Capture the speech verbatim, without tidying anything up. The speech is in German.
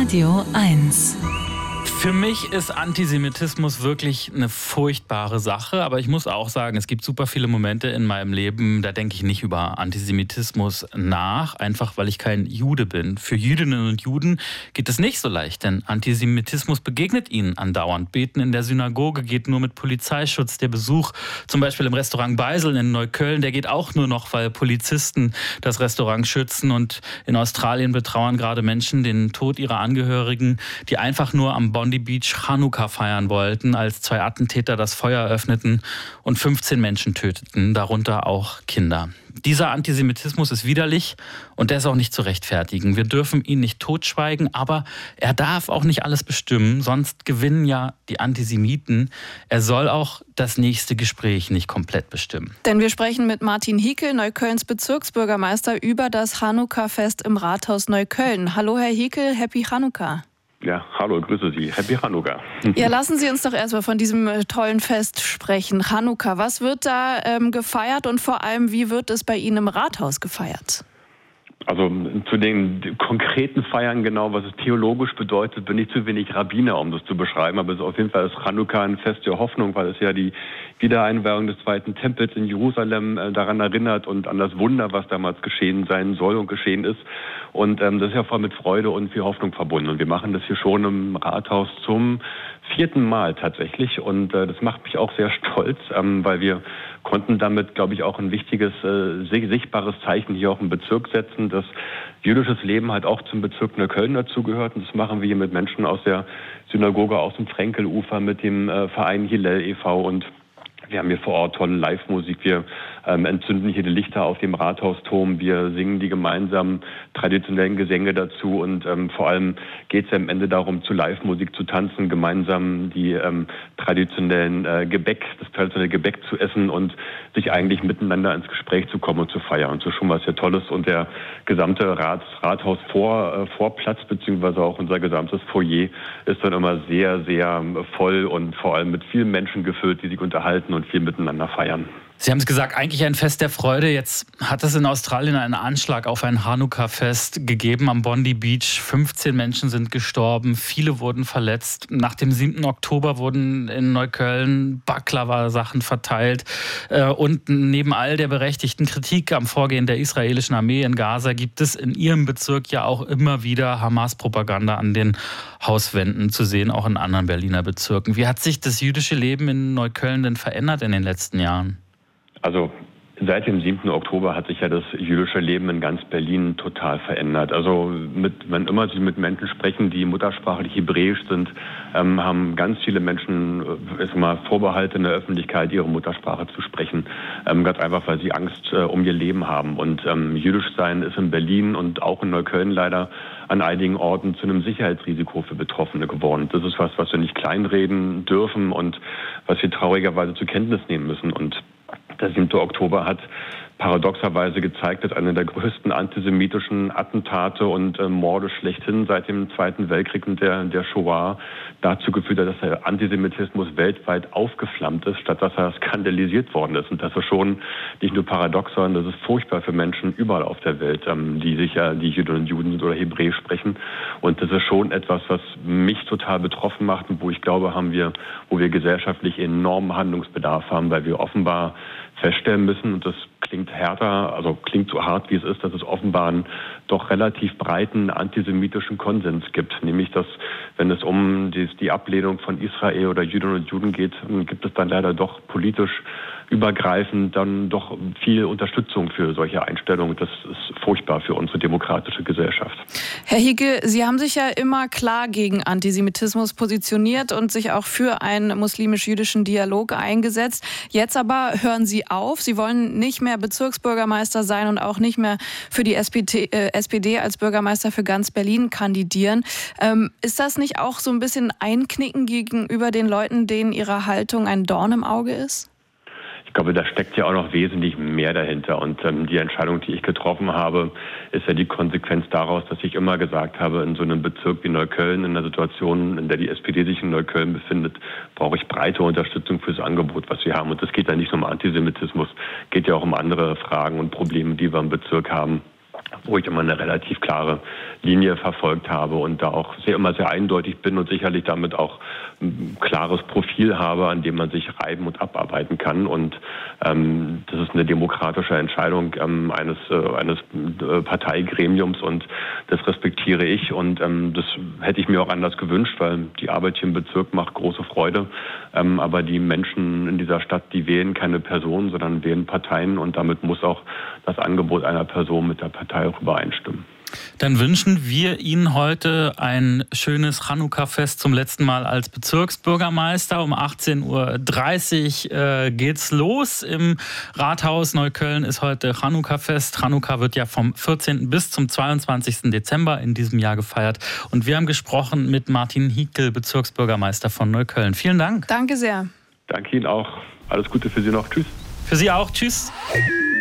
Radio eins. Für mich ist Antisemitismus wirklich eine furchtbare Sache, aber ich muss auch sagen, es gibt super viele Momente in meinem Leben, da denke ich nicht über Antisemitismus nach, einfach weil ich kein Jude bin. Für Jüdinnen und Juden geht es nicht so leicht, denn Antisemitismus begegnet ihnen andauernd. Beten in der Synagoge geht nur mit Polizeischutz. Der Besuch zum Beispiel im Restaurant Beisel in Neukölln, der geht auch nur noch, weil Polizisten das Restaurant schützen. Und in Australien betrauern gerade Menschen den Tod ihrer Angehörigen, die einfach nur am Bondi Beach Chanukka feiern wollten, als zwei Attentäter das Feuer öffneten und fünfzehn Menschen töteten, darunter auch Kinder. Dieser Antisemitismus ist widerlich und der ist auch nicht zu rechtfertigen. Wir dürfen ihn nicht totschweigen, aber er darf auch nicht alles bestimmen, sonst gewinnen ja die Antisemiten. Er soll auch das nächste Gespräch nicht komplett bestimmen. Denn wir sprechen mit Martin Hiekel, Neuköllns Bezirksbürgermeister, über das Chanukka-Fest im Rathaus Neukölln. Hallo Herr Hiekel, Happy Chanukka. Ja, hallo, grüße Sie. Happy Chanukka. Ja, lassen Sie uns doch erstmal von diesem tollen Fest sprechen. Chanukka, was wird da ähm, gefeiert und vor allem, wie wird es bei Ihnen im Rathaus gefeiert? Also zu den konkreten Feiern genau, was es theologisch bedeutet, bin ich zu wenig Rabbiner, um das zu beschreiben. Aber es ist auf jeden Fall das Chanukka ein Fest der Hoffnung, weil es ja die Wiedereinweihung des zweiten Tempels in Jerusalem äh, daran erinnert und an das Wunder, was damals geschehen sein soll und geschehen ist. Und ähm, das ist ja voll mit Freude und viel Hoffnung verbunden. Und wir machen das hier schon im Rathaus zum vierten Mal tatsächlich. Und äh, das macht mich auch sehr stolz, ähm, weil wir konnten damit, glaube ich, auch ein wichtiges, äh, sichtbares Zeichen hier auch im Bezirk setzen, dass jüdisches Leben halt auch zum Bezirk Neukölln dazugehört. Und das machen wir hier mit Menschen aus der Synagoge, aus dem Frenkelufer, mit dem äh, Verein Hillel e V und wir haben hier vor Ort tolle Live-Musik. Wir ähm, entzünden hier die Lichter auf dem Rathausturm. Wir singen die gemeinsamen traditionellen Gesänge dazu. Und ähm, vor allem geht es ja am Ende darum, zu Live-Musik zu tanzen, gemeinsam die ähm, traditionellen äh, Gebäck, das traditionelle Gebäck zu essen und sich eigentlich miteinander ins Gespräch zu kommen und zu feiern. Und so schon was sehr Tolles. Und der gesamte Rat, Rathaus vor, äh, Vorplatz beziehungsweise auch unser gesamtes Foyer ist dann immer sehr, sehr voll und vor allem mit vielen Menschen gefüllt, die sich unterhalten und viel miteinander feiern. Sie haben es gesagt, eigentlich ein Fest der Freude. Jetzt hat es in Australien einen Anschlag auf ein Chanukka-Fest gegeben am Bondi Beach. fünfzehn Menschen sind gestorben, viele wurden verletzt. Nach dem siebten Oktober wurden in Neukölln Baklava-Sachen verteilt. Und neben all der berechtigten Kritik am Vorgehen der israelischen Armee in Gaza gibt es in Ihrem Bezirk ja auch immer wieder Hamas-Propaganda an den Hauswänden zu sehen, auch in anderen Berliner Bezirken. Wie hat sich das jüdische Leben in Neukölln denn verändert in den letzten Jahren? Also seit dem siebten Oktober hat sich ja das jüdische Leben in ganz Berlin total verändert. Also mit, wenn immer Sie mit Menschen sprechen, die muttersprachlich hebräisch sind, ähm, haben ganz viele Menschen äh, mal Vorbehalte in der Öffentlichkeit, ihre Muttersprache zu sprechen. Ähm, ganz einfach, weil sie Angst äh, um ihr Leben haben. Und ähm, jüdisch sein ist in Berlin und auch in Neukölln leider an einigen Orten zu einem Sicherheitsrisiko für Betroffene geworden. Das ist was, was wir nicht kleinreden dürfen und was wir traurigerweise zur Kenntnis nehmen müssen. Und der siebte Oktober hat paradoxerweise gezeigt, dass eine der größten antisemitischen Attentate und äh, Morde schlechthin seit dem Zweiten Weltkrieg und der, der Shoah dazu geführt hat, dass der Antisemitismus weltweit aufgeflammt ist, statt dass er skandalisiert worden ist. Und das ist schon nicht nur paradox, sondern das ist furchtbar für Menschen überall auf der Welt, ähm, die sich ja, die Jüdinnen und Juden sind oder Hebräisch sprechen. Und das ist schon etwas, was mich total betroffen macht und wo ich glaube, haben wir, wo wir gesellschaftlich enormen Handlungsbedarf haben, weil wir offenbar feststellen müssen, und das klingt härter, also klingt so hart, wie es ist, dass es offenbar einen doch relativ breiten antisemitischen Konsens gibt. Nämlich, dass, wenn es um die, die Ablehnung von Israel oder Jüdinnen und Juden geht, gibt es dann leider doch politisch übergreifend dann doch viel Unterstützung für solche Einstellungen. Das ist furchtbar für unsere demokratische Gesellschaft. Herr Hiekel, Sie haben sich ja immer klar gegen Antisemitismus positioniert und sich auch für einen muslimisch-jüdischen Dialog eingesetzt. Jetzt aber hören Sie auf. Sie wollen nicht mehr Bezirksbürgermeister sein und auch nicht mehr für die S P D, äh, S P D als Bürgermeister für ganz Berlin kandidieren. Ähm, ist das nicht auch so ein bisschen Einknicken gegenüber den Leuten, denen Ihre Haltung ein Dorn im Auge ist? Ich glaube, da steckt ja auch noch wesentlich mehr dahinter. Und ähm, die Entscheidung, die ich getroffen habe, ist ja die Konsequenz daraus, dass ich immer gesagt habe, in so einem Bezirk wie Neukölln, in einer Situation, in der die S P D sich in Neukölln befindet, brauche ich breite Unterstützung für das Angebot, was wir haben. Und das geht ja nicht nur um Antisemitismus, geht ja auch um andere Fragen und Probleme, die wir im Bezirk haben, wo ich immer eine relativ klare Linie verfolgt habe und da auch sehr, immer sehr eindeutig bin und sicherlich damit auch ein klares Profil habe, an dem man sich reiben und abarbeiten kann. Und ähm, das ist eine demokratische Entscheidung ähm, eines, äh, eines äh, Parteigremiums und das respektiere ich. Und ähm, das hätte ich mir auch anders gewünscht, weil die Arbeit hier im Bezirk macht große Freude. Ähm, aber die Menschen in dieser Stadt, die wählen keine Personen, sondern wählen Parteien und damit muss auch das Angebot einer Person mit der Partei auch übereinstimmen. Dann wünschen wir Ihnen heute ein schönes Chanukka-Fest zum letzten Mal als Bezirksbürgermeister. Um achtzehn Uhr dreißig äh, geht's los. Im Rathaus Neukölln ist heute Chanukka-Fest. Chanukka wird ja vom vierzehnten bis zum zweiundzwanzigsten Dezember in diesem Jahr gefeiert. Und wir haben gesprochen mit Martin Hiekel, Bezirksbürgermeister von Neukölln. Vielen Dank. Danke sehr. Danke Ihnen auch. Alles Gute für Sie noch. Tschüss. Für Sie auch. Tschüss.